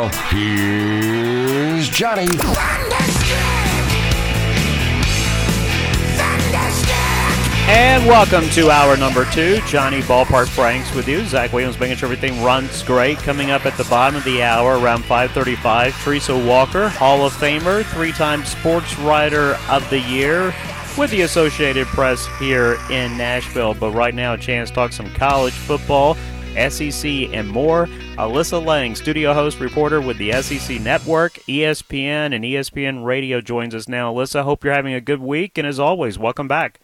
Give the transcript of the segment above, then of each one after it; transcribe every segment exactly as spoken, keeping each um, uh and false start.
Now, here's Johnny And welcome to hour number two. Johnny Ballpark Franks with you. Zach Williams making sure everything runs great. Coming up at the bottom of the hour around five thirty-five, Teresa Walker, Hall of Famer, three-time Sports Writer of the Year with the Associated Press here in Nashville. But right now, a chance to talk some college football, S E C, and more. Alyssa Lang, studio host, reporter with the S E C Network, E S P N, and E S P N Radio joins us now. Alyssa, hope you're having a good week, and as always, welcome back.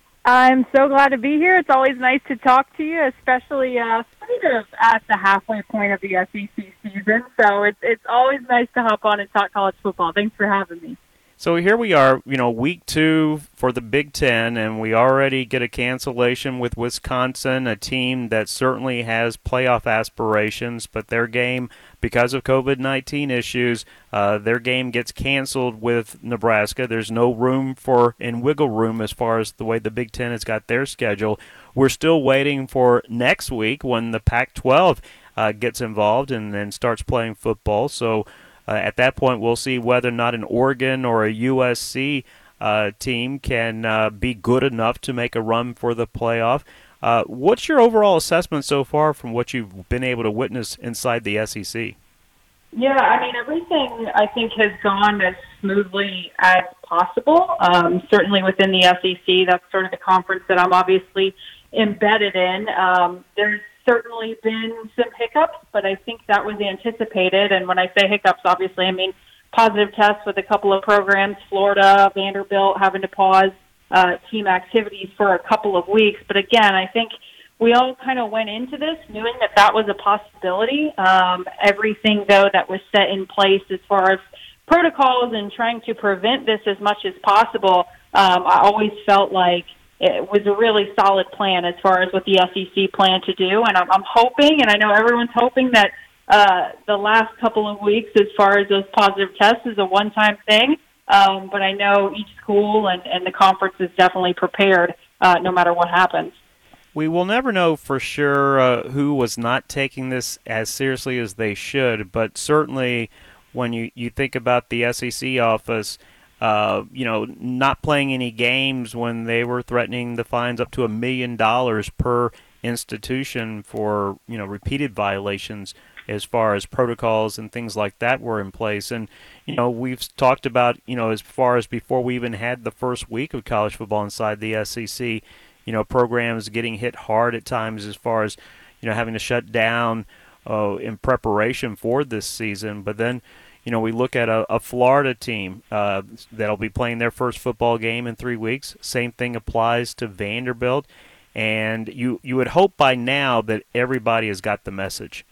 I'm so glad to be here. It's always nice to talk to you, especially uh, sort of at the halfway point of the S E C season. So it's it's always nice to hop on and talk college football. Thanks for having me. So here we are, you know, week two for the Big Ten, and we already get a cancellation with Wisconsin, a team that certainly has playoff aspirations, but their game, because of COVID nineteen issues, uh, their game gets canceled with Nebraska. There's no room for, and wiggle room as far as the way the Big Ten has got their schedule. We're still waiting for next week when the Pac twelve uh, gets involved and then starts playing football. So Uh, at that point, we'll see whether or not an Oregon or a U S C uh, team can uh, be good enough to make a run for the playoff. Uh, what's your overall assessment so far from what you've been able to witness inside the S E C? Yeah, I mean, everything I think has gone as smoothly as possible. Um, certainly within the S E C, that's sort of the conference that I'm obviously embedded in. Um, there's certainly been some hiccups, but I think that was anticipated. And when I say hiccups, obviously, I mean positive tests with a couple of programs, Florida, Vanderbilt, having to pause uh, team activities for a couple of weeks. But again, I think we all kind of went into this knowing that that was a possibility. Um, everything, though, that was set in place as far as protocols and trying to prevent this as much as possible, um, I always felt like it was a really solid plan as far as what the S E C planned to do. And I'm, I'm hoping, and I know everyone's hoping, that uh, the last couple of weeks as far as those positive tests is a one-time thing. Um, but I know each school and, and the conference is definitely prepared uh, no matter what happens. We will never know for sure uh, who was not taking this as seriously as they should, but certainly when you, you think about the S E C office, Uh, you know, not playing any games when they were threatening the fines up to a million dollars per institution for, you know, repeated violations as far as protocols and things like that were in place. And, you know, we've talked about, you know, as far as before we even had the first week of college football inside the S E C, you know, programs getting hit hard at times as far as, you know, having to shut down uh, in preparation for this season. But then, you know, we look at a, a Florida team uh, that'll be playing their first football game in three weeks. Same thing applies to Vanderbilt. And you, you would hope by now that everybody has got the message.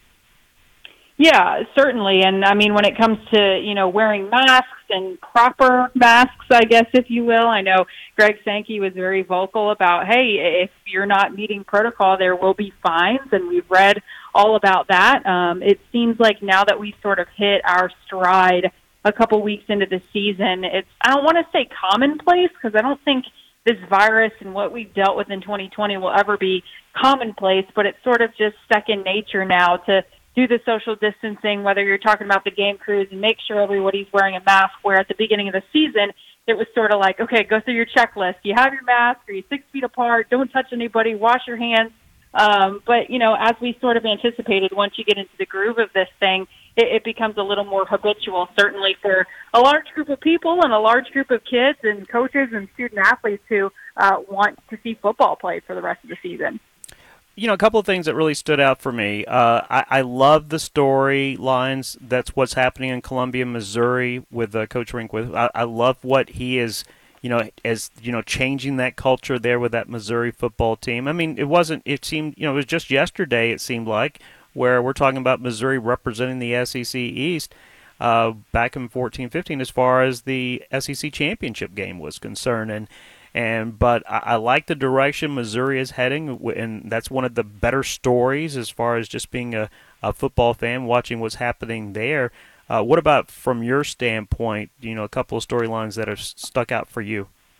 Yeah, certainly. And, I mean, when it comes to, you know, wearing masks and proper masks, I guess, if you will, I know Greg Sankey was very vocal about, hey, if you're not meeting protocol, there will be fines, and we've read all about that. Um, it seems like now that we've sort of hit our stride a couple weeks into the season, it's, I don't want to say commonplace, because I don't think this virus and what we've dealt with in twenty twenty will ever be commonplace, but it's sort of just second nature now to do the social distancing, whether you're talking about the game crews, and make sure everybody's wearing a mask, where at the beginning of the season, it was sort of like, okay, go through your checklist. You have your mask, are you six feet apart, don't touch anybody, wash your hands. Um, but, you know, as we sort of anticipated, once you get into the groove of this thing, it, it becomes a little more habitual, certainly for a large group of people and a large group of kids and coaches and student-athletes who uh, want to see football played for the rest of the season. You know, a couple of things that really stood out for me. Uh, I, I love the storylines. That's what's happening in Columbia, Missouri with uh, Coach Rehnquist. I, I love what he is, you know, as, you know, changing that culture there with that Missouri football team. I mean, it wasn't, it seemed, you know, it was just yesterday, it seemed like, where we're talking about Missouri representing the S E C East uh, back in fourteen fifteen as far as the S E C championship game was concerned. And, and but I, I like the direction Missouri is heading, and that's one of the better stories as far as just being a, a football fan, watching what's happening there. Uh, what about from your standpoint, you know, a couple of storylines that have stuck out for you?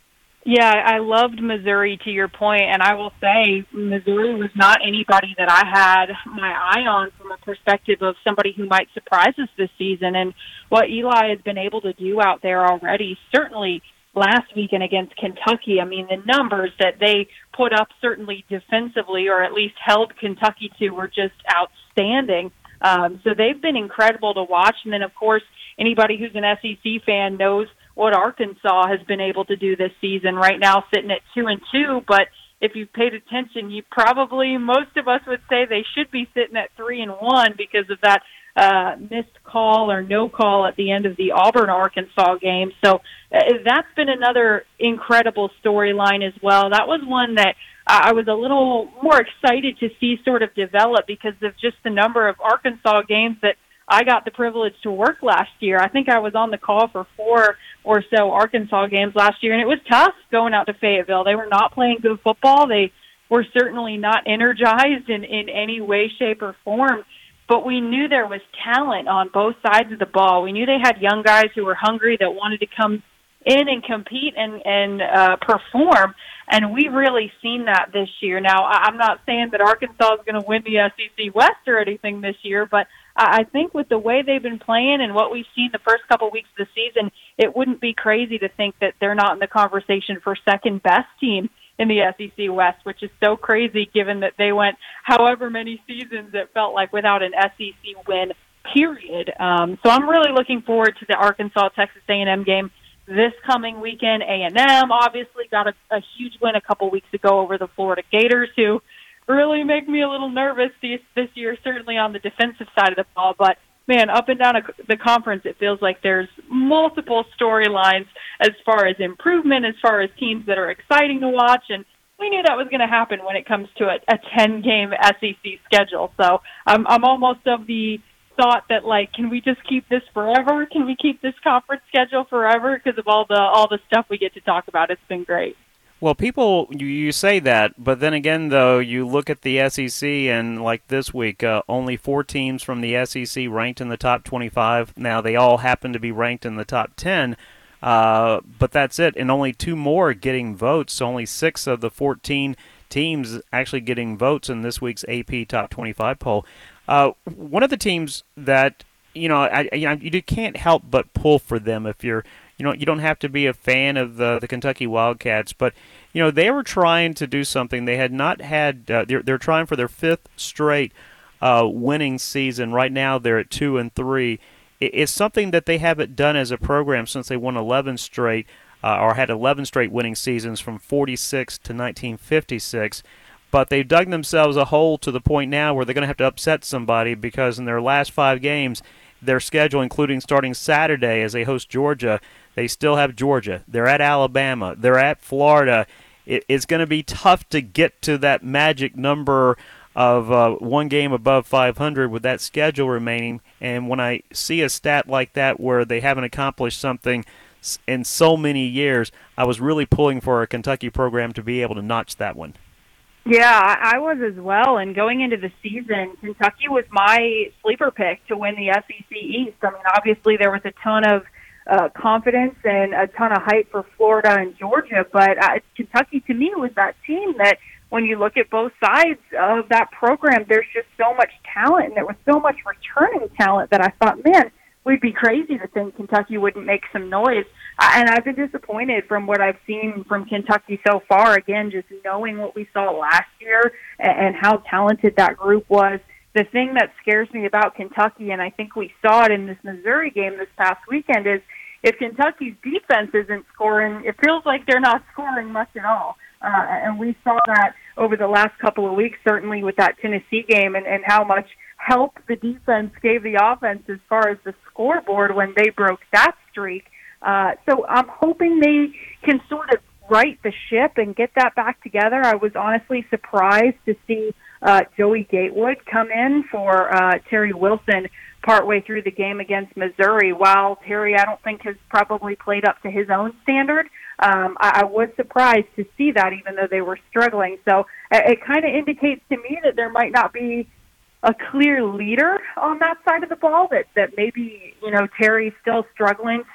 Yeah, I loved Missouri, to your point, and I will say Missouri was not anybody that I had my eye on from a perspective of somebody who might surprise us this season. And what Eli has been able to do out there already, certainly last weekend against Kentucky, I mean, the numbers that they put up certainly defensively, or at least held Kentucky to, were just outstanding. Um, so they've been incredible to watch. And then, of course, anybody who's an S E C fan knows what Arkansas has been able to do this season, right now sitting at two and two. But if you've paid attention, you probably, most of us would say they should be sitting at three and one because of that uh, missed call or no call at the end of the Auburn-Arkansas game. So uh, that's been another incredible storyline as well. That was one that I was a little more excited to see sort of develop because of just the number of Arkansas games that I got the privilege to work last year. I think I was on the call for four or so Arkansas games last year, and it was tough going out to Fayetteville. They were not playing good football. They were certainly not energized in, in any way, shape, or form, but we knew there was talent on both sides of the ball. We knew they had young guys who were hungry that wanted to come in and compete and, and uh, perform, and we've really seen that this year. Now, I'm not saying that Arkansas is going to win the S E C West or anything this year, but I think with the way they've been playing and what we've seen the first couple weeks of the season, it wouldn't be crazy to think that they're not in the conversation for second best team in the S E C West, which is so crazy given that they went however many seasons it felt like without an S E C win, period. Um, so I'm really looking forward to the Arkansas-Texas A and M game this coming weekend. A and M obviously got a, a huge win a couple weeks ago over the Florida Gators, who really make me a little nervous this, this year, certainly on the defensive side of the ball. But, man, up and down a, the conference, it feels like there's multiple storylines as far as improvement, as far as teams that are exciting to watch. And we knew that was going to happen when it comes to a, a ten-game S E C schedule. So I'm, I'm almost of the thought that, like, can we just keep this forever? Can we keep this conference schedule forever because of all the all the stuff we get to talk about? It's been great. Well, people, you, you say that, but then again, though, you look at the S E C, and like this week, uh, only four teams from the S E C ranked in the top twenty-five. Now, they all happen to be ranked in the top ten, uh, but that's it, and only two more getting votes. So only six of the fourteen teams actually getting votes in this week's A P Top twenty-five poll. Uh, one of the teams that, you know, I, you know, you can't help but pull for them if you're, you know, you don't have to be a fan of the, the Kentucky Wildcats, but, you know, they were trying to do something. They had not had, uh, they're, they're trying for their fifth straight uh, winning season. Right now they're at two and three. It, it's something that they haven't done as a program since they won eleven straight, uh, or had eleven straight winning seasons from forty-six to nineteen fifty-six. But they've dug themselves a hole to the point now where they're going to have to upset somebody because in their last five games, their schedule, including starting Saturday as they host Georgia, they still have Georgia. They're at Alabama. They're at Florida. It, it's going to be tough to get to that magic number of uh, one game above five hundred with that schedule remaining. And when I see a stat like that where they haven't accomplished something in so many years, I was really pulling for a Kentucky program to be able to notch that one. Yeah, I was as well. And going into the season, Kentucky was my sleeper pick to win the S E C East. I mean, obviously there was a ton of uh, confidence and a ton of hype for Florida and Georgia, but uh, Kentucky to me was that team that when you look at both sides of that program, there's just so much talent, and there was so much returning talent that I thought, man, we'd be crazy to think Kentucky wouldn't make some noise. Uh, and I've been disappointed from what I've seen from Kentucky so far. Again, just knowing what we saw last year and, and how talented that group was. The thing that scares me about Kentucky, and I think we saw it in this Missouri game this past weekend, is if Kentucky's defense isn't scoring, it feels like they're not scoring much at all. Uh, and we saw that over the last couple of weeks, certainly with that Tennessee game, and, and how much help the defense gave the offense as far as the scoreboard when they broke that streak. Uh, so I'm hoping they can sort of right the ship and get that back together. I was honestly surprised to see uh, Joey Gatewood come in for uh, Terry Wilson partway through the game against Missouri. While Terry, I don't think, has probably played up to his own standard, um, I, I was surprised to see that, even though they were struggling. So uh, it kind of indicates to me that there might not be a clear leader on that side of the ball, that, that maybe, you know, Terry's still struggling to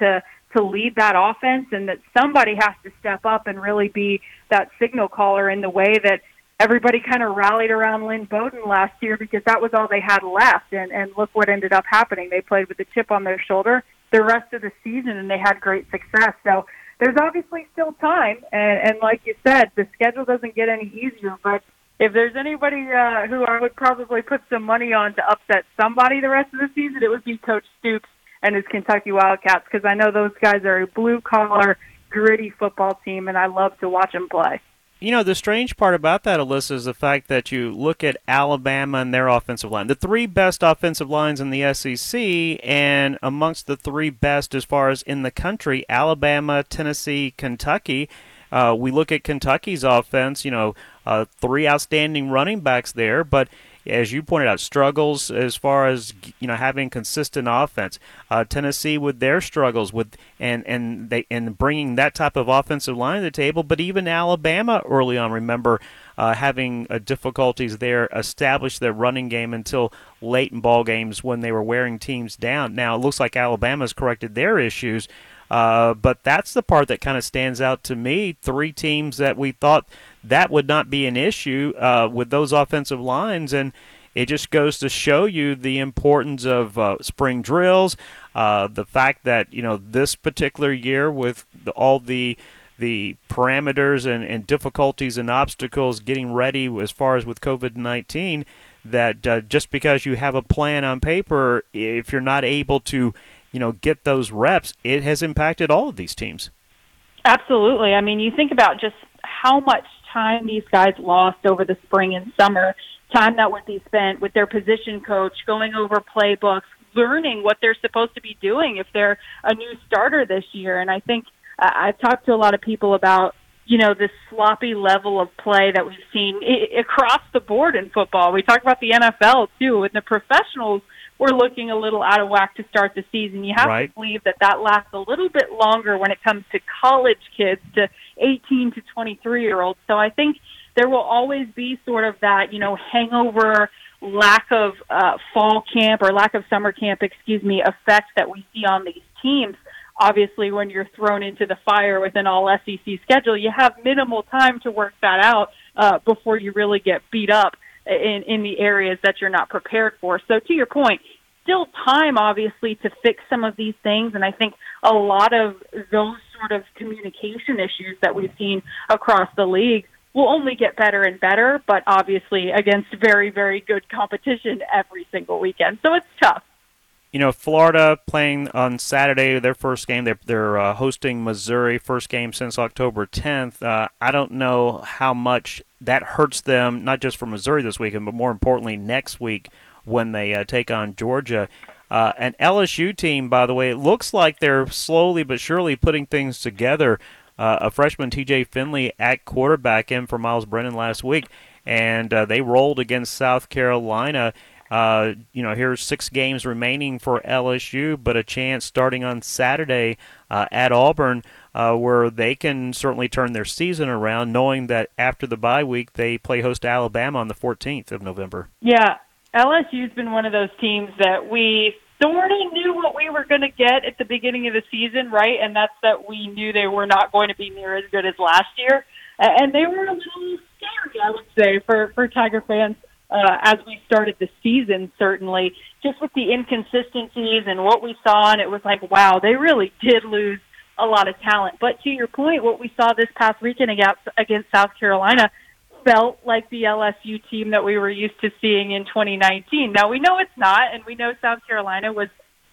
to lead that offense, and that somebody has to step up and really be that signal caller in the way that everybody kind of rallied around Lynn Bowden last year, because that was all they had left. And, and look what ended up happening. They played with a chip on their shoulder the rest of the season, and they had great success. So there's obviously still time. And, and like you said, the schedule doesn't get any easier. But if there's anybody uh, who I would probably put some money on to upset somebody the rest of the season, it would be Coach Stoops and his Kentucky Wildcats, because I know those guys are a blue-collar, gritty football team, and I love to watch them play. You know, the strange part about that, Alyssa, is the fact that you look at Alabama and their offensive line. The three best offensive lines in the S E C, and amongst the three best as far as in the country, Alabama, Tennessee, Kentucky. Uh, we look at Kentucky's offense, you know, uh, three outstanding running backs there, but as you pointed out, struggles as far as, you know, having consistent offense. Uh, Tennessee with their struggles with and and they and bringing that type of offensive line to the table. But even Alabama early on, remember uh, having uh, difficulties there, established their running game until late in ball games when they were wearing teams down. Now it looks like Alabama's corrected their issues. Uh, but that's the part that kind of stands out to me. Three teams that we thought that would not be an issue uh, with those offensive lines, and it just goes to show you the importance of uh, spring drills, uh, the fact that, you know, this particular year with the, all the the parameters and, and difficulties and obstacles getting ready as far as with COVID nineteen, that uh, just because you have a plan on paper, if you're not able to you know, get those reps, it has impacted all of these teams. Absolutely. I mean, you think about just how much time these guys lost over the spring and summer, time that would be spent with their position coach, going over playbooks, learning what they're supposed to be doing if they're a new starter this year. And I think uh, I've talked to a lot of people about, you know, this sloppy level of play that we've seen I- across the board in football. We talk about the N F L, too, and the professionals we're looking a little out of whack to start the season. You have right. to believe that that lasts a little bit longer when it comes to college kids, to eighteen to twenty-three-year-olds. So I think there will always be sort of that, you know, hangover, lack of uh, fall camp or lack of summer camp, excuse me, effect that we see on these teams. Obviously, when you're thrown into the fire with an all-S E C schedule, you have minimal time to work that out uh, before you really get beat up in, in the areas that you're not prepared for. So to your point, still time, obviously, to fix some of these things, and I think a lot of those sort of communication issues that we've seen across the league will only get better and better, but obviously against very, very good competition every single weekend. So it's tough. You know, Florida playing on Saturday, their first game. They're, they're uh, hosting Missouri, first game since October tenth. Uh, I don't know how much that hurts them, not just for Missouri this weekend, but more importantly next week when they uh, take on Georgia. Uh, an L S U team, by the way, it looks like they're slowly but surely putting things together. Uh, a freshman, T J Finley, at quarterback in for Miles Brennan last week, and uh, they rolled against South Carolina. Uh, you know, here's six games remaining for L S U, but a chance starting on Saturday uh, at Auburn uh, where they can certainly turn their season around, knowing that after the bye week they play host to Alabama on the fourteenth of November. Yeah, L S U's been one of those teams that we sort of knew what we were going to get at the beginning of the season, right? And that's that we knew they were not going to be near as good as last year. And they were a little scary, I would say, for, for Tiger fans. Uh, as we started the season, certainly, just with the inconsistencies and what we saw, and it was like, wow, they really did lose a lot of talent. But to your point, what we saw this past weekend against, against South Carolina felt like the L S U team that we were used to seeing in twenty nineteen. Now, we know it's not, and we know South Carolina was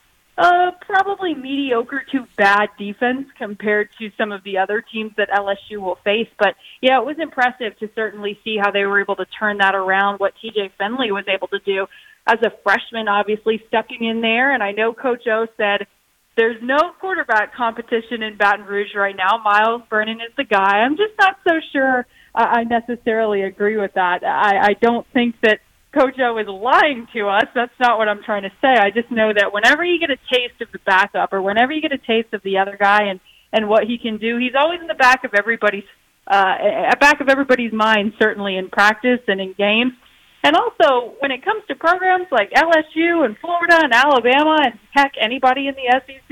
uh, probably mediocre to bad defense compared to some of the other teams that L S U will face. But, yeah, it was impressive to certainly see how they were able to turn that around, what T J Finley was able to do as a freshman, obviously stepping in there. And I know Coach O said there's no quarterback competition in Baton Rouge right now. Miles Brennan is the guy. I'm just not so sure I necessarily agree with that. I, I don't think that Coach O is lying to us. That's not what I'm trying to say. I just know that whenever you get a taste of the backup or whenever you get a taste of the other guy and, and what he can do, he's always in the back of everybody's uh, back of everybody's mind, certainly in practice and in games. And also, when it comes to programs like L S U and Florida and Alabama and, heck, anybody in the S E C,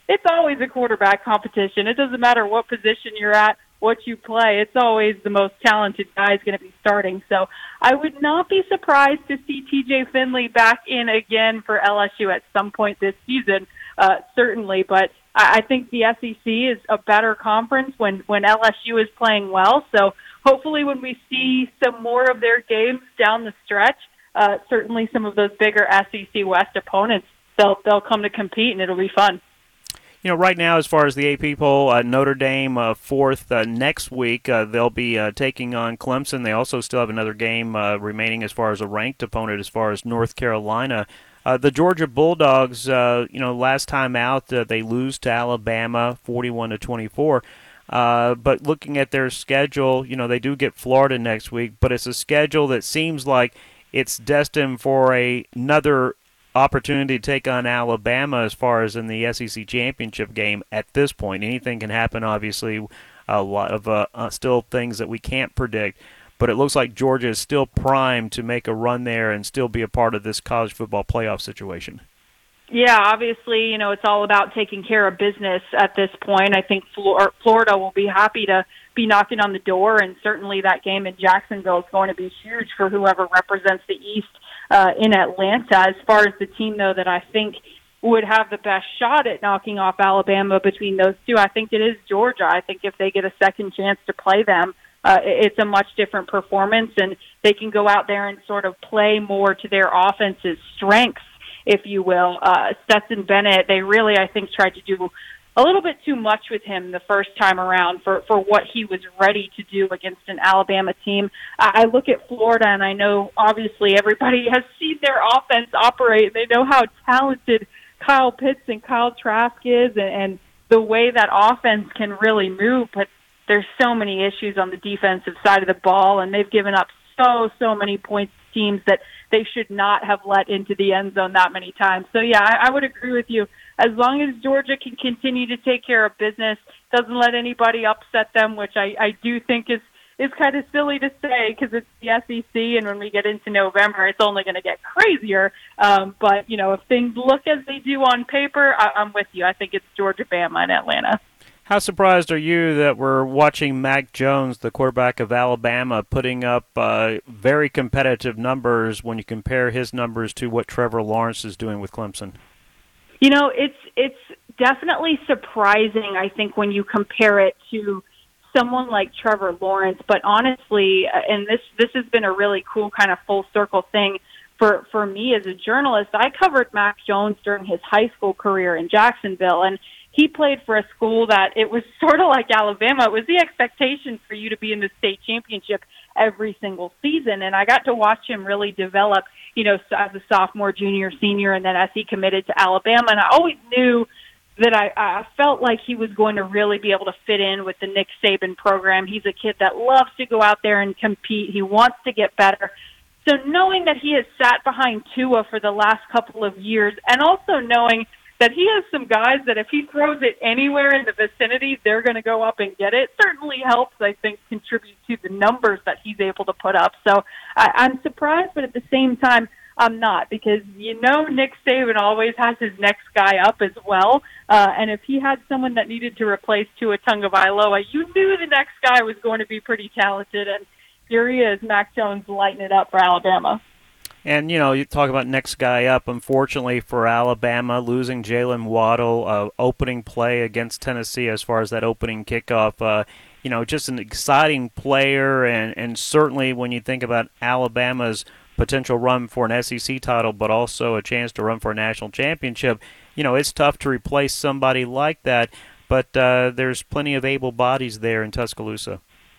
it's always a quarterback competition. It doesn't matter what position you're at, what you play. It's always the most talented guy is going to be starting. So I would not be surprised to see T J Finley back in again for L S U at some point this season, uh, certainly. But I think the S E C is a better conference when, when L S U is playing well. So hopefully when we see some more of their games down the stretch, uh, certainly some of those bigger S E C West opponents, they'll they'll come to compete, and it'll be fun. You know, right now, as far as the A P poll, uh, Notre Dame uh, fourth uh, next week. Uh, they'll be uh, taking on Clemson. They also still have another game uh, remaining as far as a ranked opponent, as far as North Carolina. Uh, the Georgia Bulldogs, uh, you know, last time out, uh, they lose to Alabama, forty-one to twenty-four. Uh, but looking at their schedule, you know, they do get Florida next week, but it's a schedule that seems like it's destined for a, another opportunity to take on Alabama as far as in the S E C championship game at this point. Anything can happen, obviously, a lot of uh, uh, still things that we can't predict. But it looks like Georgia is still primed to make a run there and still be a part of this college football playoff situation. Yeah, obviously, you know, it's all about taking care of business at this point. I think Florida will be happy to be knocking on the door, and certainly that game in Jacksonville is going to be huge for whoever represents the East uh, in Atlanta. As far as the team, though, that I think would have the best shot at knocking off Alabama between those two, I think it is Georgia. I think if they get a second chance to play them, uh, it's a much different performance, and they can go out there and sort of play more to their offense's strengths, if you will. Uh, Stetson Bennett, they really, I think, tried to do a little bit too much with him the first time around for, for what he was ready to do against an Alabama team. I look at Florida, and I know, obviously, everybody has seen their offense operate. They know how talented Kyle Pitts and Kyle Trask is, and, and the way that offense can really move, but there's so many issues on the defensive side of the ball, and they've given up so, so many points to teams that they should not have let into the end zone that many times. So, yeah, I, I would agree with you. As long as Georgia can continue to take care of business, doesn't let anybody upset them, which I, I do think is, is kind of silly to say because it's the S E C, and when we get into November, it's only going to get crazier. Um, but, you know, if things look as they do on paper, I, I'm with you. I think it's Georgia, Bama, and Atlanta. How surprised are you that we're watching Mac Jones, the quarterback of Alabama, putting up uh, very competitive numbers when you compare his numbers to what Trevor Lawrence is doing with Clemson? You know, it's it's definitely surprising, I think, when you compare it to someone like Trevor Lawrence. But honestly, and this this has been a really cool kind of full circle thing for, for me as a journalist, I covered Mac Jones during his high school career in Jacksonville, and he played for a school that it was sort of like Alabama. It was the expectation for you to be in the state championship every single season. And I got to watch him really develop, you know, as a sophomore, junior, senior, and then as he committed to Alabama. And I always knew that I, I felt like he was going to really be able to fit in with the Nick Saban program. He's a kid that loves to go out there and compete. He wants to get better. So knowing that he has sat behind Tua for the last couple of years, and also knowing that he has some guys that if he throws it anywhere in the vicinity, they're going to go up and get it, certainly helps, I think, contribute to the numbers that he's able to put up. So I, I'm surprised, but at the same time, I'm not, because you know Nick Saban always has his next guy up as well, uh, and if he had someone that needed to replace Tua Tagovailoa, you knew the next guy was going to be pretty talented, and here he is, Mac Jones, lighting it up for Alabama. And, you know, you talk about next guy up. Unfortunately for Alabama, losing Jalen Waddle, uh, opening play against Tennessee as far as that opening kickoff, uh, you know, just an exciting player. And, and certainly when you think about Alabama's potential run for an S E C title, but also a chance to run for a national championship, you know, it's tough to replace somebody like that. But uh, there's plenty of able bodies there in Tuscaloosa.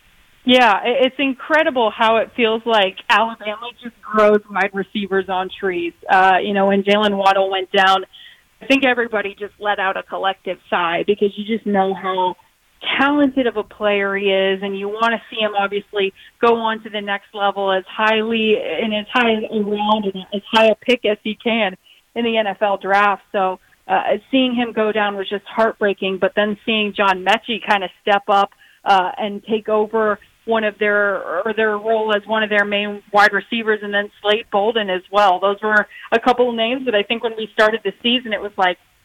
Yeah, it's incredible how it feels like Alabama just grows wide receivers on trees. Uh, you know, when Jalen Waddle went down, I think everybody just let out a collective sigh because you just know how talented of a player he is, and you want to see him obviously go on to the next level as highly and as high a round and as high a pick as he can in the N F L draft. So uh, seeing him go down was just heartbreaking, but then seeing John Mechie kind of step up uh, and take over one of their or their role as one of their main wide receivers, and then Slade Bolden as well. Those were a couple of names that I think when we started the season, it was like, who's this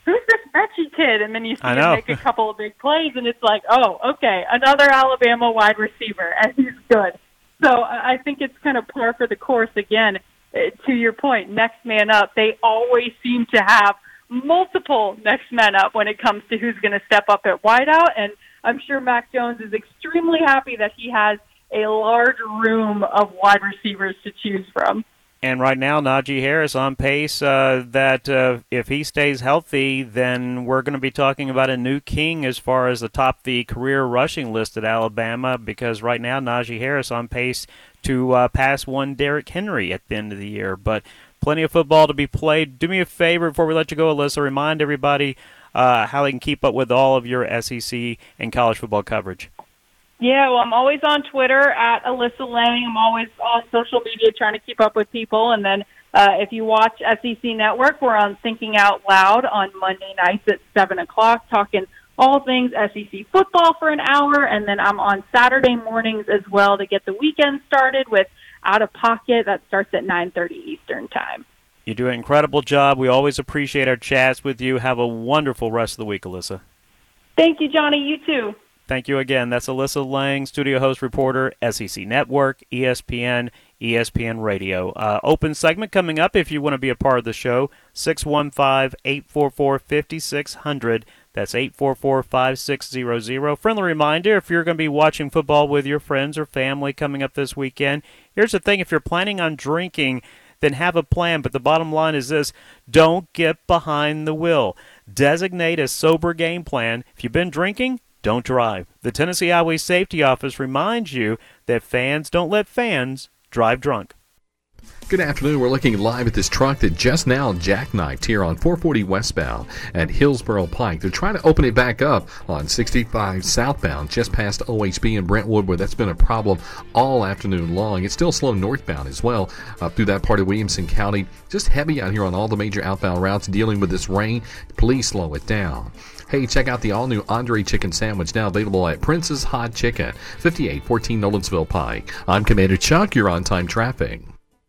scratchy kid, and then you see I him know. make a couple of big plays, and it's like, oh, okay, another Alabama wide receiver, and he's good. So I think it's kind of par for the course again. To your point, next man up, they always seem to have multiple next men up when it comes to who's going to step up at wideout, and I'm sure Mac Jones is extremely happy that he has a large room of wide receivers to choose from. And right now, Najee Harris on pace uh, that uh, if he stays healthy, then we're going to be talking about a new king as far as the top the career rushing list at Alabama, because right now Najee Harris on pace to uh, pass one Derrick Henry at the end of the year. But plenty of football to be played. Do me a favor before we let you go, Alyssa. Remind everybody uh, how they can keep up with all of your S E C and college football coverage. Yeah, well, I'm always on Twitter at Alyssa Lang. I'm always on social media trying to keep up with people. And then uh, if you watch S E C Network, we're on Thinking Out Loud on Monday nights at seven o'clock, talking all things S E C football for an hour. And then I'm on Saturday mornings as well to get the weekend started with Out of Pocket. That starts at nine thirty Eastern Time. You do an incredible job. We always appreciate our chats with you. Have a wonderful rest of the week, Alyssa. Thank you, Johnny. You too. Thank you again. That's Alyssa Lang, studio host, reporter, S E C Network, E S P N, E S P N Radio. Uh, open segment coming up if you want to be a part of the show, six one five, eight four four, five six zero zero. That's eight four four, five six zero zero. Friendly reminder, if you're going to be watching football with your friends or family coming up this weekend, here's the thing. If you're planning on drinking, then have a plan. But the bottom line is this: don't get behind the wheel. Designate a sober game plan. If you've been drinking, don't drive. The Tennessee Highway Safety Office reminds you that fans don't let fans drive drunk. Good afternoon. We're looking live at this truck that just now jackknifed here on four forty westbound at Hillsboro Pike. They're trying to open it back up on sixty-five southbound, just past O H B in Brentwood, where that's been a problem all afternoon long. It's still slow northbound as well up through that part of Williamson County. Just heavy out here on all the major outbound routes dealing with this rain. Please slow it down. Hey, check out the all-new Andre Chicken Sandwich, now available at Prince's Hot Chicken, fifty-eight fourteen Nolensville Pike. I'm Commander Chuck. You're on time traffic.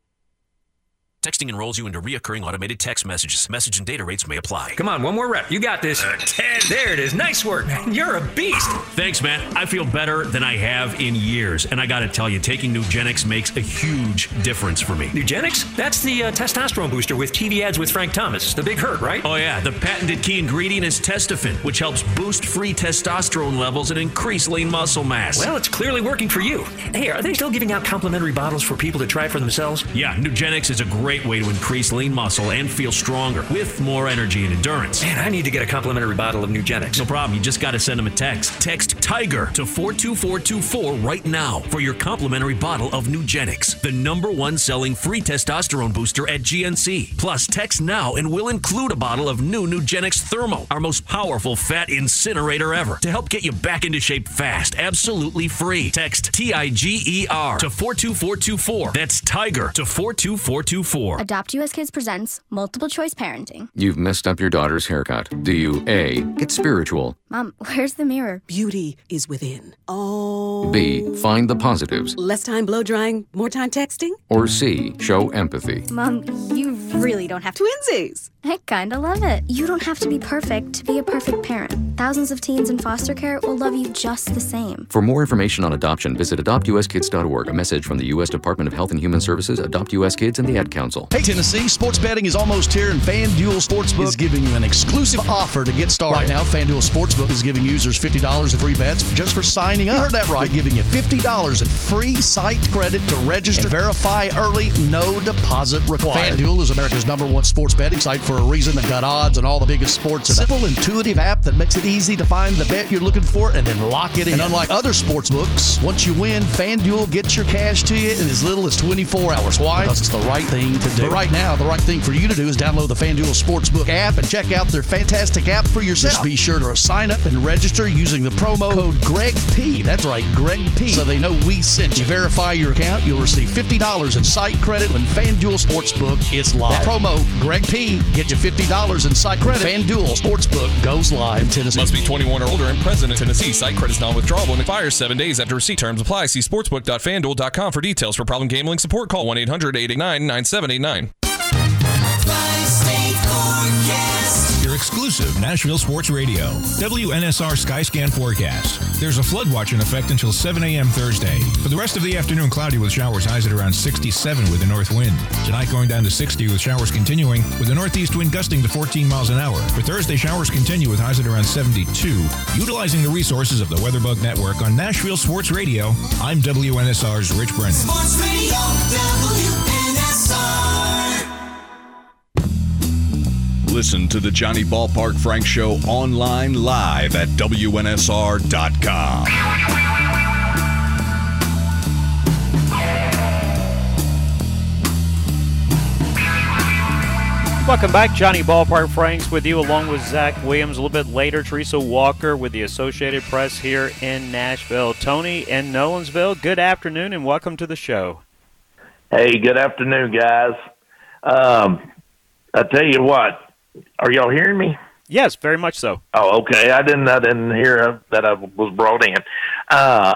Texting enrolls you into reoccurring automated text messages. Message and data rates may apply. Come on, one more rep. You got this. Uh, ten. There it is. Nice work, man. You're a beast. Thanks, man. I feel better than I have in years. And I got to tell you, taking Nugenix makes a huge difference for me. Nugenix? That's the uh, testosterone booster with T V ads with Frank Thomas. The big hurt, right? Oh, yeah. The patented key ingredient is Testofen, which helps boost free testosterone levels and increase lean muscle mass. Well, it's clearly working for you. Hey, are they still giving out complimentary bottles for people to try for themselves? Yeah, Nugenix is a great way to increase lean muscle and feel stronger with more energy and endurance. Man, I need to get a complimentary bottle of Nugenix. No problem. You just got to send them a text. Text TIGER to four two four two four right now for your complimentary bottle of Nugenix, the number one selling free testosterone booster at G N C. Plus, text now and we'll include a bottle of new Nugenix Thermo, our most powerful fat incinerator ever, to help get you back into shape fast, absolutely free. Text T I G E R to four two four two four. That's TIGER to four two four two four. Adopt U S Kids presents Multiple Choice Parenting. You've messed up your daughter's haircut. Do you A, get spiritual? Mom, where's the mirror? Beauty is within. Oh. B, find the positives? Less time blow drying, more time texting? Or C, show empathy? Mom, you really don't have to. Twinsies! I kinda love it. You don't have to be perfect to be a perfect parent. Thousands of teens in foster care will love you just the same. For more information on adoption, visit adopt u s kids dot org. A message from the U S Department of Health and Human Services, Adopt U S Kids, and the Ad Council. Hey, Tennessee, sports betting is almost here, and FanDuel Sportsbook is giving you an exclusive offer to get started. Right now, FanDuel Sportsbook is giving users fifty dollars in free bets just for signing up. You heard that right. They're giving you fifty dollars in free site credit to register and verify early, no deposit required. FanDuel is America's number one sports betting site for a reason. They've got odds on all the biggest sports. A simple, intuitive app that makes it easy to find the bet you're looking for and then lock it in. And unlike other sports books, once you win, FanDuel gets your cash to you in as little as twenty-four hours. Why? Because it's the right thing to do. But right now, the right thing for you to do is download the FanDuel Sportsbook app and check out their fantastic app for yourself. Just be sure to sign up and register using the promo code GregP. That's right, Greg P. So they know we sent you. Verify your account. You'll receive fifty dollars in site credit when FanDuel Sportsbook is live. That promo, Greg P, get you fifty dollars in site credit. FanDuel Sportsbook goes live in Tennessee. Must be twenty-one or older and present in Tennessee. Site credit is non-withdrawable and expires seven days after receipt. Terms apply. See sportsbook dot fan duel dot com for details. For problem gambling support, call one eight hundred eight eight nine nine seven eight nine. Tri-State Forecast. You're exclusive Nashville Sports Radio. W N S R Skyscan forecast. There's a flood watch in effect until seven a.m. Thursday. For the rest of the afternoon, cloudy with showers, highs at around sixty-seven with a north wind. Tonight going down to sixty with showers continuing, with a northeast wind gusting to fourteen miles an hour. For Thursday, showers continue with highs at around seventy-two. Utilizing the resources of the WeatherBug Network on Nashville Sports Radio, I'm W N S R's Rich Brennan. Sports Radio W N S R. Listen to the Johnny Ballpark Frank Show online live at W N S R dot com. Welcome back. Johnny Ballpark Franks with you along with Zach Williams. A little bit later, Teresa Walker with the Associated Press here in Nashville. Tony in Nolensville, good afternoon and welcome to the show. Hey, good afternoon, guys. Um, I tell you what, are y'all hearing me? Yes, very much so. Oh, okay. I didn't. I didn't hear that I was brought in. Uh,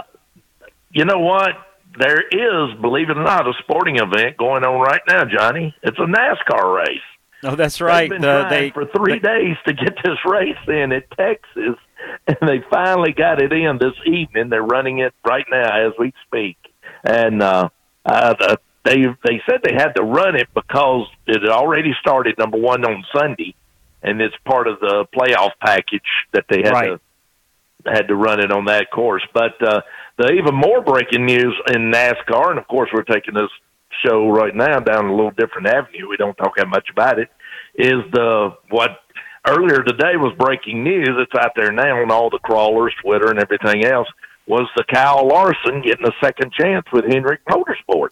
you know what? There is, believe it or not, a sporting event going on right now, Johnny. It's a NASCAR race. Oh, that's right. They've been the, trying they for three they, days to get this race in at Texas, and they finally got it in this evening. They're running it right now as we speak, and uh, uh, they they said they had to run it because it had already started. Number one on Sunday, and it's part of the playoff package that they had right. to had to run it on that course. But uh, the even more breaking news in NASCAR, and of course we're taking this show right now down a little different avenue. We don't talk that much about it. Is the what earlier today was breaking news? It's out there now on all the crawlers, Twitter, and everything else. Was the Kyle Larson getting a second chance with Hendrick Motorsports?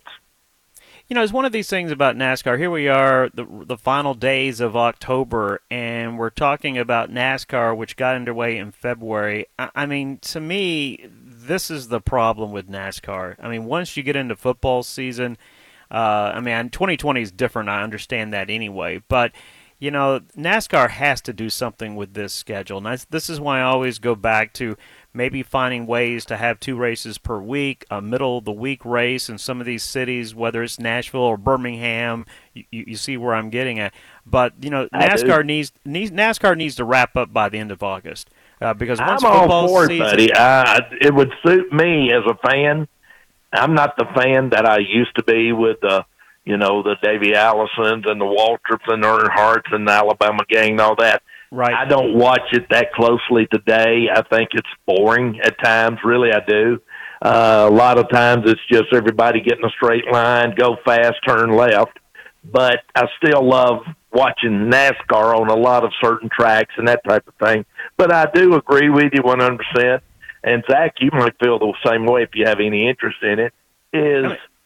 You know, it's one of these things about NASCAR. Here we are, the the final days of October, and we're talking about NASCAR, which got underway in February. I, I mean, to me, this is the problem with NASCAR. I mean, once you get into football season, uh, I mean, twenty twenty is different. I understand that anyway, but you know, NASCAR has to do something with this schedule. And that's, this is why I always go back to maybe finding ways to have two races per week, a middle-of-the-week race in some of these cities, whether it's Nashville or Birmingham. You, you see where I'm getting at. But, you know, NASCAR needs, needs NASCAR needs to wrap up by the end of August. Uh, because once I'm football all for it, season, buddy. Uh, it would suit me as a fan. I'm not the fan that I used to be with the, you know, the Davey Allisons and the Waltrips and Earnhardts and the Alabama gang and all that. Right. I don't watch it that closely today. I think it's boring at times. Really, I do. Uh, a lot of times it's just everybody getting a straight line, go fast, turn left. But I still love watching NASCAR on a lot of certain tracks and that type of thing. But I do agree with you one hundred percent. And, Zach, you might feel the same way if you have any interest in it, is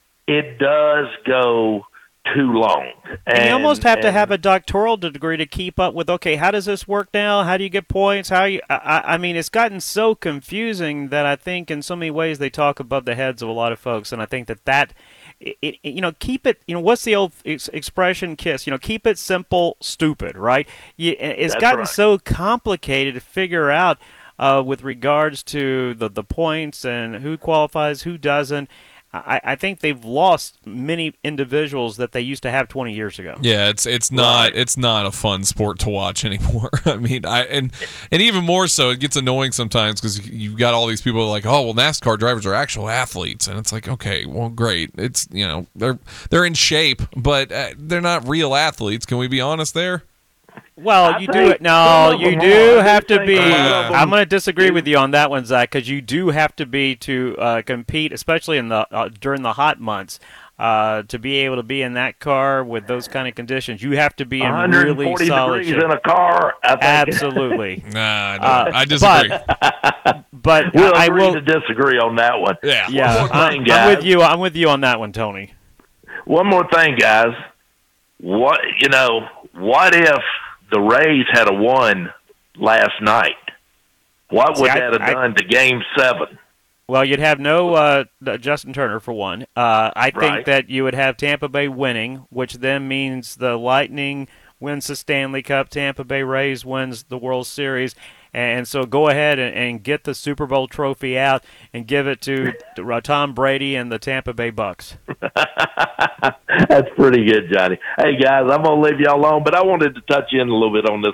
it does go too long. And, and you almost have and, to have a doctoral degree to keep up with, okay, how does this work now? How do you get points? How you? I, I mean, it's gotten so confusing that I think in so many ways they talk above the heads of a lot of folks, and I think that that, it, it, you know, keep it, you know, what's the old ex- expression, KISS? You know, keep it simple, stupid, right? You, it's That's gotten right. so complicated to figure out uh, with regards to the, the points and who qualifies, who doesn't. I, I think they've lost many individuals that they used to have twenty years ago. Yeah, it's it's not it's not a fun sport to watch anymore. I mean, I and and even more so, it gets annoying sometimes because you've got all these people like, oh well, NASCAR drivers are actual athletes, and it's like, okay, well, great, it's you know they're they're in shape, but uh, they're not real athletes. Can we be honest there? Well, I you do it. No, you do have to be. I'm going to disagree with you on that one, Zach, because you do have to be to uh, compete, especially in the uh, during the hot months. Uh, to be able to be in that car with those kind of conditions, you have to be in really solid degrees shape. in a car. I think. Absolutely. Nah, no, Uh, I disagree. But, but We'll I agree will to disagree on that one. Yeah. Yeah, One more I'm, thing, I'm guys. with you. I'm with you on that one, Tony. One more thing, guys. What you know? What if the Rays had a won last night? What would See, I- that have I- done to Game Seven? Well, you'd have no uh, Justin Turner for one. Uh, I think Right. that you would have Tampa Bay winning, which then means the Lightning wins the Stanley Cup, Tampa Bay Rays wins the World Series, and so go ahead and, and get the Super Bowl trophy out and give it to, to uh, Tom Brady and the Tampa Bay Bucks. That's pretty good, Johnny. Hey, guys, I'm going to leave y'all alone, but I wanted to touch in a little bit on this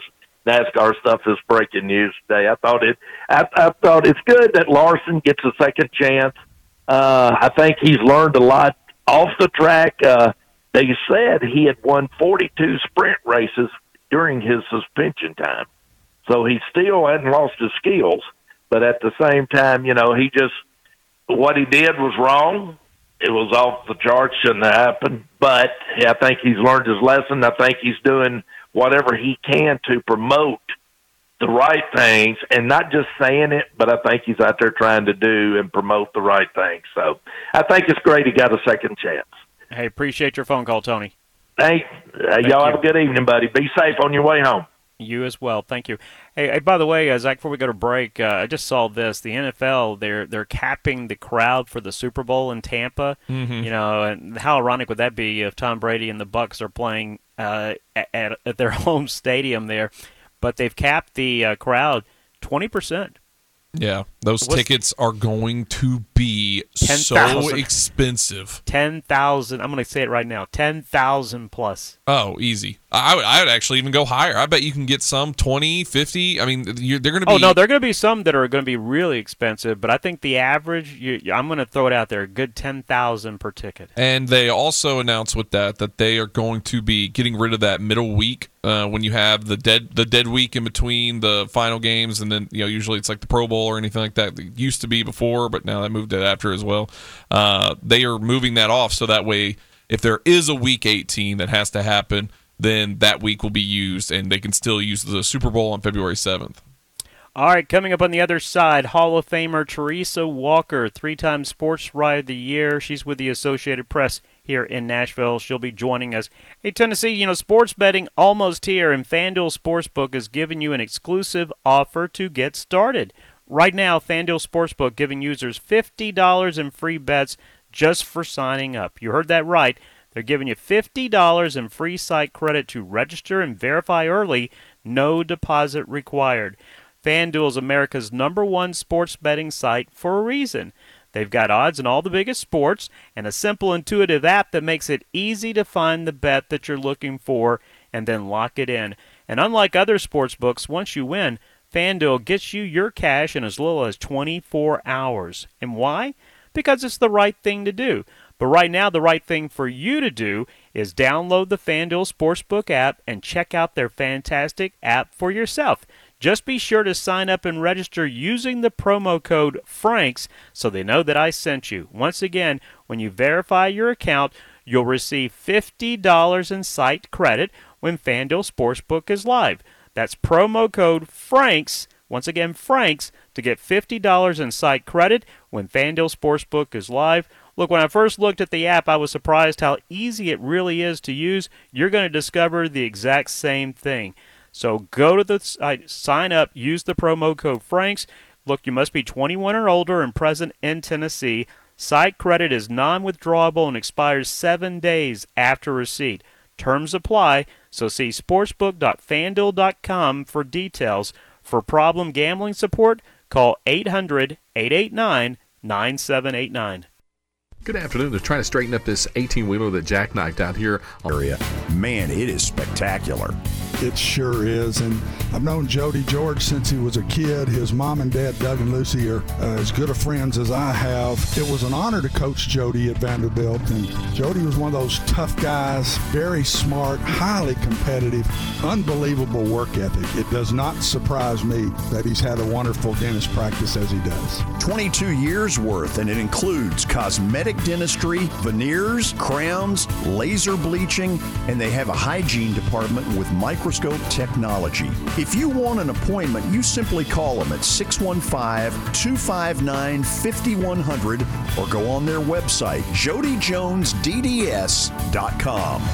NASCAR stuff is breaking news today. I thought it. I, I thought it's good that Larson gets a second chance. Uh, I think he's learned a lot off the track. Uh, they said he had won forty-two sprint races during his suspension time, so he still hadn't lost his skills. But at the same time, you know, he just what he did was wrong. It was off the charts, shouldn't have happened. But I think he's learned his lesson. I think he's doing whatever he can to promote the right things, and not just saying it, but I think he's out there trying to do and promote the right things. So I think it's great he got a second chance. Hey, appreciate your phone call, Tony. Hey, uh, y'all have a good evening, buddy. Be safe on your way home. You as well. Thank you. Hey, hey by the way, uh, Zach, before we go to break, uh, I just saw this. The N F L, they're they're capping the crowd for the Super Bowl in Tampa. Mm-hmm. You know, and how ironic would that be if Tom Brady and the Bucs are playing uh, at, at their home stadium there? But they've capped the uh, crowd twenty percent. Yeah, those What's, tickets are going to be ten, so thousand. expensive. ten thousand. I'm going to say it right now. ten thousand plus. Oh, easy. I would, I would actually even go higher. I bet you can get some twenty, fifty. I mean, you're, they're going to be... Oh, no, there are going to be some that are going to be really expensive, but I think the average, you, I'm going to throw it out there, a good ten thousand per ticket. And they also announced with that that they are going to be getting rid of that middle week uh, when you have the dead the dead week in between the final games, and then, you know, usually it's like the Pro Bowl or anything like that. It used to be before, but now they moved it after as well. Uh, they are moving that off so that way if there is a week eighteen that has to happen, then that week will be used, and they can still use the Super Bowl on February seventh. All right, coming up on the other side, Hall of Famer Teresa Walker, three-time Sports Writer of the Year. She's with the Associated Press here in Nashville. She'll be joining us. Hey, Tennessee, you know, sports betting almost here, and FanDuel Sportsbook is giving you an exclusive offer to get started. Right now, FanDuel Sportsbook giving users fifty dollars in free bets just for signing up. You heard that right. They're giving you fifty dollars in free site credit to register and verify early. No deposit required. FanDuel is America's number one sports betting site for a reason. They've got odds in all the biggest sports and a simple, intuitive app that makes it easy to find the bet that you're looking for and then lock it in. And unlike other sports books, once you win, FanDuel gets you your cash in as little as twenty-four hours. And why? Because it's the right thing to do. But right now, the right thing for you to do is download the FanDuel Sportsbook app and check out their fantastic app for yourself. Just be sure to sign up and register using the promo code FRANKS so they know that I sent you. Once again, when you verify your account, you'll receive fifty dollars in site credit when FanDuel Sportsbook is live. That's promo code FRANKS, once again FRANKS, to get fifty dollars in site credit when FanDuel Sportsbook is live. Look, when I first looked at the app, I was surprised how easy it really is to use. You're going to discover the exact same thing. So go to the site, sign up, use the promo code FRANKS. Look, you must be twenty-one or older and present in Tennessee. Site credit is non-withdrawable and expires seven days after receipt. Terms apply, so see sportsbook dot fan duel dot com for details. For problem gambling support, call eight hundred, eight eight nine, nine seven eight nine. Good afternoon. They're trying to straighten up this eighteen-wheeler that jackknifed out here. Area. Man, it is spectacular. It sure is, and I've known Jody George since he was a kid. His mom and dad, Doug and Lucy, are uh, as good of friends as I have. It was an honor to coach Jody at Vanderbilt, and Jody was one of those tough guys, very smart, highly competitive, unbelievable work ethic. It does not surprise me that he's had a wonderful dentist practice as he does. twenty-two years worth, and it includes cosmetic dentistry, veneers, crowns, laser bleaching, and they have a hygiene department with microscope technology. If you want an appointment, you simply call them at six one five, two five nine, five one zero zero or go on their website, jody jones d d s dot com.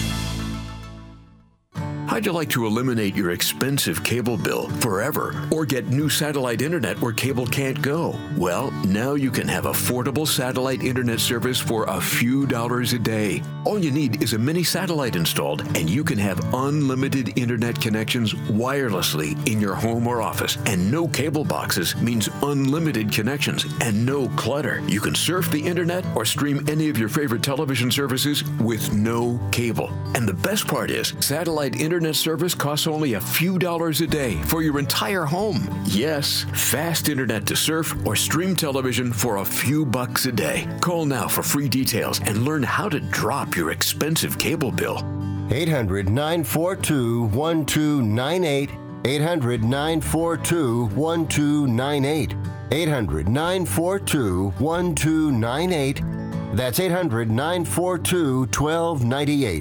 How'd you like to eliminate your expensive cable bill forever or get new satellite internet where cable can't go? Well, now you can have affordable satellite internet service for a few dollars a day. All you need is a mini satellite installed, and you can have unlimited internet connections wirelessly in your home or office. And no cable boxes means unlimited connections and no clutter. You can surf the internet or stream any of your favorite television services with no cable. And the best part is, satellite internet internet service costs only a few dollars a day for your entire home. Yes, fast internet to surf or stream television for a few bucks a day. Call now for free details and learn how to drop your expensive cable bill. eight hundred, nine four two, one two nine eight. eight hundred, nine four two, one two nine eight. eight hundred, nine four two, one two nine eight. That's eight hundred, nine four two, one two nine eight.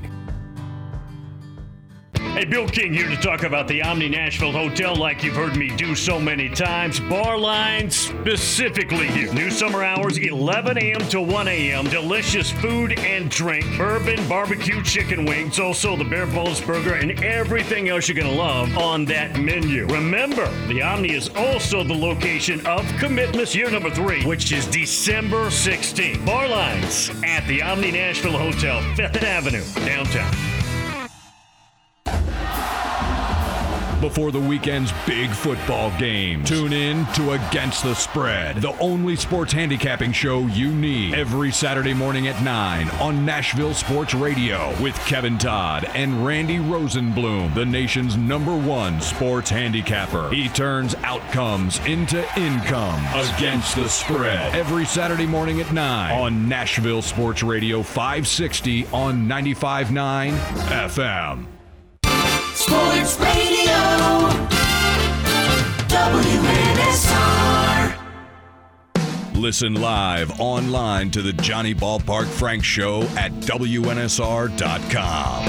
Hey, Bill King here to talk about the Omni Nashville Hotel like you've heard me do so many times. Bar lines specifically here. New summer hours, eleven a.m. to one a.m. Delicious food and drink. Bourbon, barbecue, chicken wings. Also the Bear Bowls burger and everything else you're going to love on that menu. Remember, the Omni is also the location of Commitments year number three, which is December sixteenth. Bar lines at the Omni Nashville Hotel, fifth Avenue, downtown. Before the weekend's big football game, tune in to Against the Spread, the only sports handicapping show you need. Every Saturday morning at nine on Nashville Sports Radio with Kevin Todd and Randy Rosenblum, the nation's number one sports handicapper. He turns outcomes into income. Against the Spread, every Saturday morning at nine on Nashville Sports Radio five sixty on ninety-five point nine F M. Sports Radio, W N S R. Listen live online to the Johnny Ballpark Frank Show at W N S R dot com.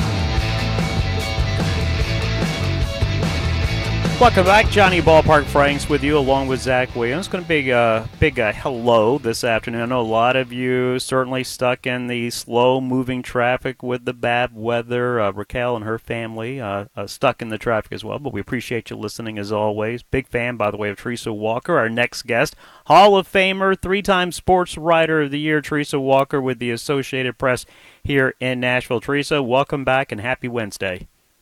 Welcome back. Johnny Ballpark Franks with you along with Zach Williams. It's going to be a big uh, hello this afternoon. I know a lot of you certainly stuck in the slow-moving traffic with the bad weather. Uh, Raquel and her family uh, uh, stuck in the traffic as well, but we appreciate you listening as always. Big fan, by the way, of Teresa Walker, our next guest. Hall of Famer, three-time Sports Writer of the Year, Teresa Walker with the Associated Press here in Nashville. Teresa, welcome back and happy Wednesday.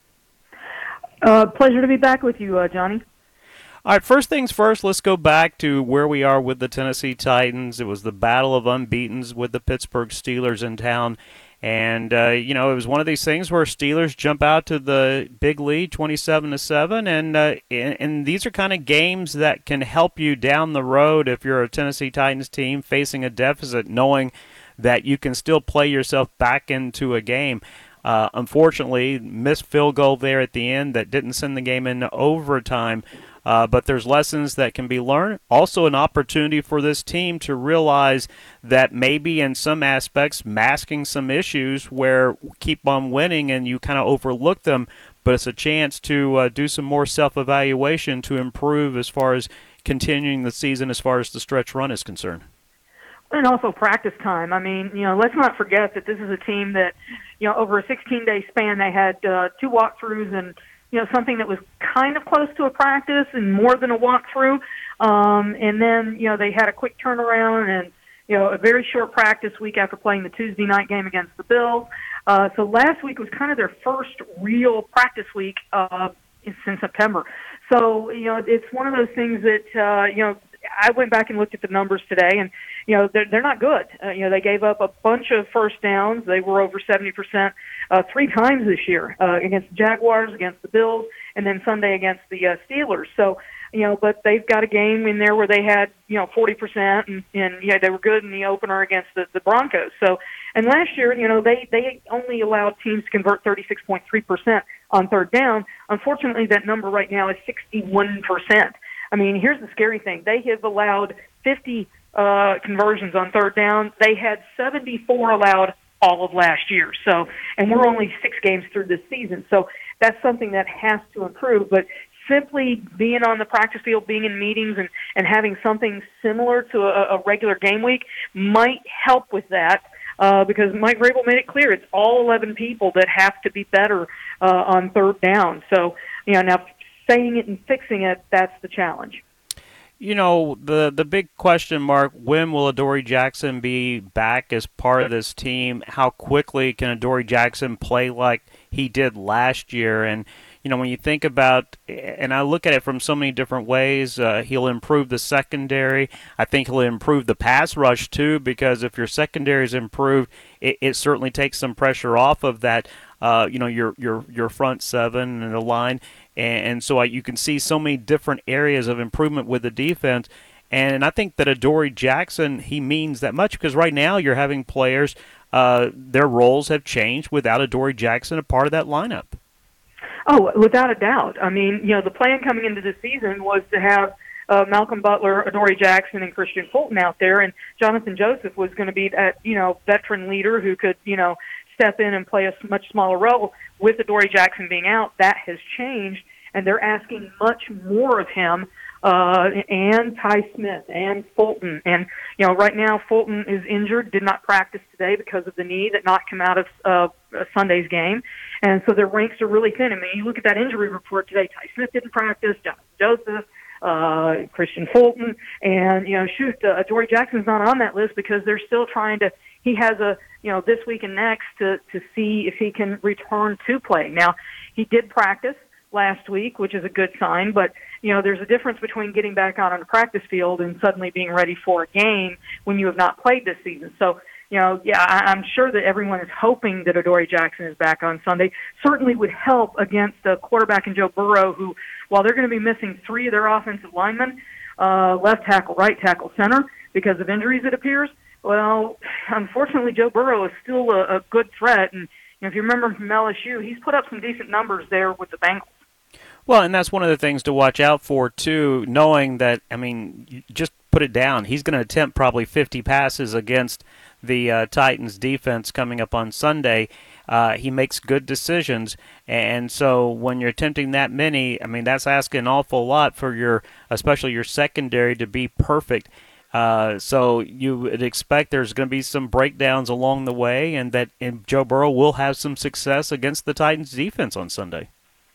Uh, pleasure to be back with you, uh, Johnny. All right, first things first, let's go back to where we are with the Tennessee Titans. It was the battle of unbeatens with the Pittsburgh Steelers in town. And, uh, you know, it was one of these things where Steelers jump out to the big lead, twenty-seven to seven. And, uh, and, and these are kind of games that can help you down the road if you're a Tennessee Titans team facing a deficit, knowing that you can still play yourself back into a game. Uh, unfortunately, missed field goal there at the end that didn't send the game into overtime. Uh, but there's lessons that can be learned. Also an opportunity for this team to realize that maybe in some aspects masking some issues where keep on winning and you kind of overlook them, but it's a chance to uh, do some more self-evaluation to improve as far as continuing the season as far as the stretch run is concerned. And also practice time. I mean, you know, let's not forget that this is a team that, you know, over a sixteen-day span, they had uh, two walkthroughs and, you know, something that was kind of close to a practice and more than a walkthrough. Um, and then, you know, they had a quick turnaround and, you know, a very short practice week after playing the Tuesday night game against the Bills. Uh, so last week was kind of their first real practice week uh, since September. So, you know, it's one of those things that, uh, you know, I went back and looked at the numbers today, and, you know, they're, they're not good. Uh, you know, they gave up a bunch of first downs. They were over seventy percent uh, three times this year uh, against the Jaguars, against the Bills, and then Sunday against the uh, Steelers. So, you know, but they've got a game in there where they had, you know, forty percent, and, and yeah, they were good in the opener against the, the Broncos. So, and last year, you know, they, they only allowed teams to convert thirty-six point three percent on third down. Unfortunately, that number right now is sixty-one percent. I mean, here's the scary thing. They have allowed fifty uh, conversions on third down. They had seventy-four allowed all of last year. So, and we're only six games through this season. So that's something that has to improve. But simply being on the practice field, being in meetings, and, and having something similar to a, a regular game week might help with that. Uh, because Mike Vrabel made it clear it's all eleven people that have to be better uh, on third down. So, you know, now saying it and fixing it, that's the challenge. You know, the the big question mark, when will Adoree Jackson be back as part of this team? How quickly can Adoree Jackson play like he did last year? And, you know, when you think about, and I look at it from so many different ways, uh, he'll improve the secondary. I think he'll improve the pass rush, too, because if your secondary is improved, it, it certainly takes some pressure off of that uh, you know, your your your front seven and the line, and, and so you can see so many different areas of improvement with the defense. And I think that Adoree Jackson, he means that much because right now you're having players, uh, their roles have changed without Adoree Jackson a part of that lineup. Oh, without a doubt. I mean, you know, the plan coming into the season was to have uh, Malcolm Butler, Adoree Jackson, and Christian Fulton out there, and Jonathan Joseph was going to be that, you know, veteran leader who could, you know, step in and play a much smaller role. With Adoree Jackson being out, that has changed, and they're asking much more of him. Uh, and Ty Smith and Fulton. And, you know, right now Fulton is injured, did not practice today because of the knee that knocked him out of uh, Sunday's game. And so their ranks are really thin. I mean, you look at that injury report today, Ty Smith didn't practice, Jonathan Joseph, uh, Christian Fulton, and, you know, shoot, uh, Adoree Jackson's not on that list because they're still trying to, he has a, you know, this week and next to, to see if he can return to play. Now, he did practice last week, which is a good sign, but, you know, there's a difference between getting back out on the practice field and suddenly being ready for a game when you have not played this season. So, you know, yeah, I, I'm sure that everyone is hoping that Adoree Jackson is back on Sunday. Certainly would help against the quarterback in Joe Burrow, who, while they're going to be missing three of their offensive linemen, uh, left tackle, right tackle, center, because of injuries, it appears, well, unfortunately, Joe Burrow is still a, a good threat. And, you know, if you remember from L S U, he's put up some decent numbers there with the Bengals. Well, and that's one of the things to watch out for, too, knowing that, I mean, you just put it down. He's going to attempt probably fifty passes against the uh, Titans defense coming up on Sunday. Uh, he makes good decisions, and so when you're attempting that many, I mean, that's asking an awful lot for your, especially your secondary, to be perfect. Uh, so you would expect there's going to be some breakdowns along the way, and that and Joe Burrow will have some success against the Titans defense on Sunday.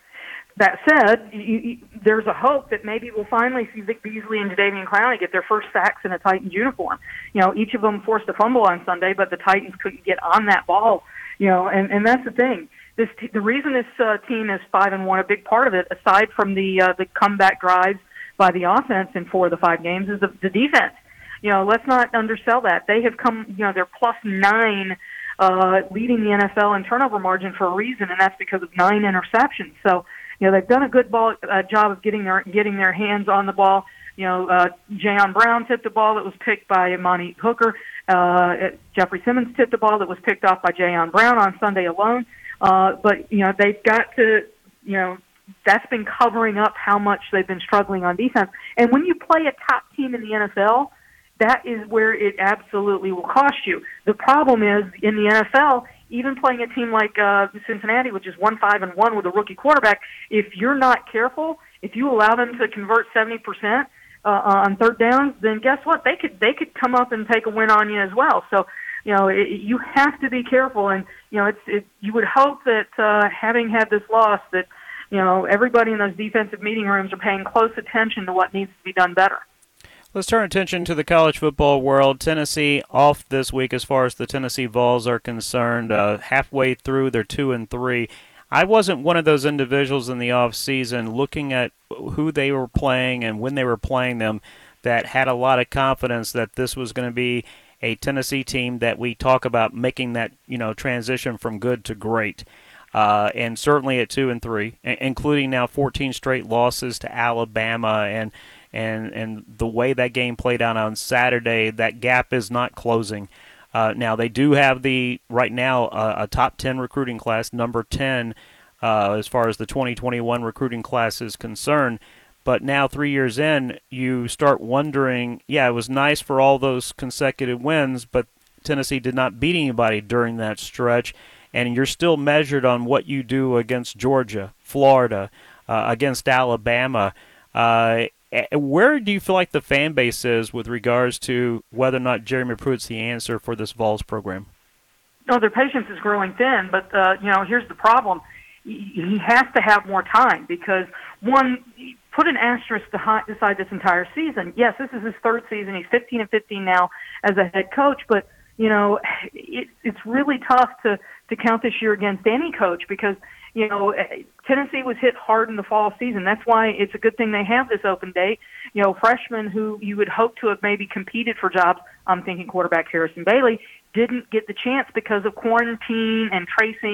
That said, you, you, there's a hope that maybe we'll finally see Vic Beasley and Jadeveon Clowney get their first sacks in a Titans uniform. You know, each of them forced a fumble on Sunday, but the Titans couldn't get on that ball. You know, and, and that's the thing. This t- the reason this uh, team is five and one, a big part of it, aside from the uh, the comeback drives by the offense in four of the five games, is the, the defense. You know, let's not undersell that. They have come. You know, they're plus nine. Uh, leading the N F L in turnover margin for a reason, and that's because of nine interceptions. So, you know, they've done a good ball, uh, job of getting their getting their hands on the ball. You know, uh, Jayon Brown tipped a ball that was picked by Imani Hooker. Uh, Jeffrey Simmons tipped a ball that was picked off by Jayon Brown on Sunday alone. Uh, but, you know, they've got to, you know, that's been covering up how much they've been struggling on defense. And when you play a top team in the N F L, that is where it absolutely will cost you. The problem is, in the N F L, even playing a team like uh, Cincinnati, which is one five and one with a rookie quarterback, if you're not careful, if you allow them to convert seventy percent uh, on third downs, then guess what? They could they could come up and take a win on you as well. So, you know, it, you have to be careful, and you know, it's it, you would hope that uh, having had this loss, that you know everybody in those defensive meeting rooms are paying close attention to what needs to be done better. Let's turn attention to the college football world. Tennessee off this week as far as the Tennessee Vols are concerned. Uh, halfway through, they're two and three. I wasn't one of those individuals in the off season looking at who they were playing and when they were playing them that had a lot of confidence that this was going to be a Tennessee team that we talk about making that, you know, transition from good to great. Uh, and certainly at two and three, including now fourteen straight losses to Alabama, and and and the way that game played out on Saturday, that gap is not closing. Uh, now they do have the right now uh, a top ten recruiting class, number ten, uh, as far as the twenty twenty-one recruiting class is concerned. But now three years in, you start wondering. Yeah, it was nice for all those consecutive wins, but Tennessee did not beat anybody during that stretch. And you're still measured on what you do against Georgia, Florida, uh, against Alabama. Uh, where do you feel like the fan base is with regards to whether or not Jeremy Pruitt's the answer for this Vols program? No, their patience is growing thin, but, uh, you know, here's the problem. He has to have more time because, one, put an asterisk beside this entire season. Yes, this is his third season. He's fifteen and fifteen now as a head coach, but, you know, it, it's really tough to, to count this year against any coach because, you know, Tennessee was hit hard in the fall season. That's why it's a good thing they have this open date. You know, freshmen who you would hope to have maybe competed for jobs, I'm thinking quarterback Harrison Bailey, didn't get the chance because of quarantine and tracing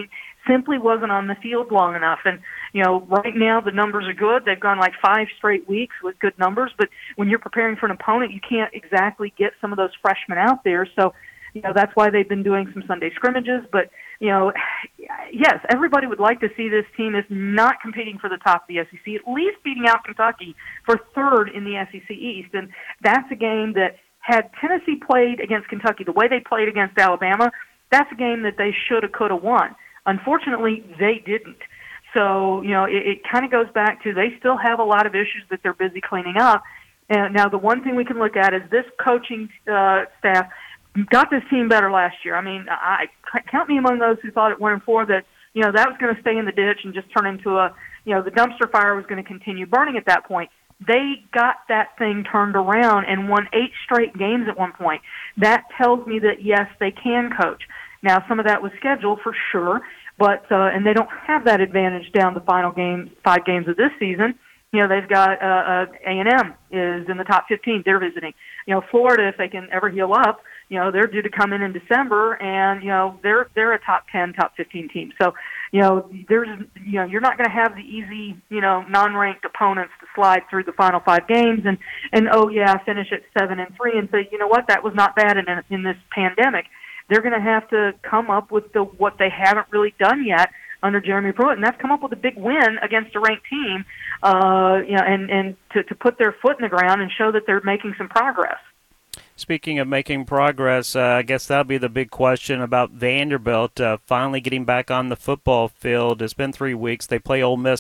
simply wasn't on the field long enough. And, you know, right now the numbers are good. They've gone like five straight weeks with good numbers. But when you're preparing for an opponent, you can't exactly get some of those freshmen out there. So, you know, that's why they've been doing some Sunday scrimmages. But, you know, yes, everybody would like to see this team is not competing for the top of the S E C, at least beating out Kentucky for third in the S E C East. And that's a game that, had Tennessee played against Kentucky the way they played against Alabama, that's a game that they should have, could have won. Unfortunately, they didn't. So, you know, it, it kind of goes back to they still have a lot of issues that they're busy cleaning up. And now the one thing we can look at is this coaching uh, staff got this team better last year. I mean, I count me among those who thought at one and four that, you know, that was going to stay in the ditch and just turn into a, you know, the dumpster fire was going to continue burning at that point. They got that thing turned around and won eight straight games at one point. That tells me that, yes, they can coach. Now, some of that was scheduled for sure, but uh, and they don't have that advantage down the final game, five games of this season. You know, they've got uh, uh, A and M is in the top fifteen. They're visiting. You know, Florida, if they can ever heal up, you know, they're due to come in in December, and, you know, they're they're a top ten, top fifteen team. So, you know, there's, you know, you're not going to have the easy, you know, non-ranked opponents to slide through the final five games and, and oh, yeah, finish at seven and three and say, you know what, that was not bad in, in this pandemic. They're going to have to come up with the what they haven't really done yet under Jeremy Pruitt, and that's come up with a big win against a ranked team, uh, you know, and, and to, to put their foot in the ground and show that they're making some progress. Speaking of making progress, uh, I guess that'll be the big question about Vanderbilt uh, finally getting back on the football field. It's been three weeks. They play Ole Miss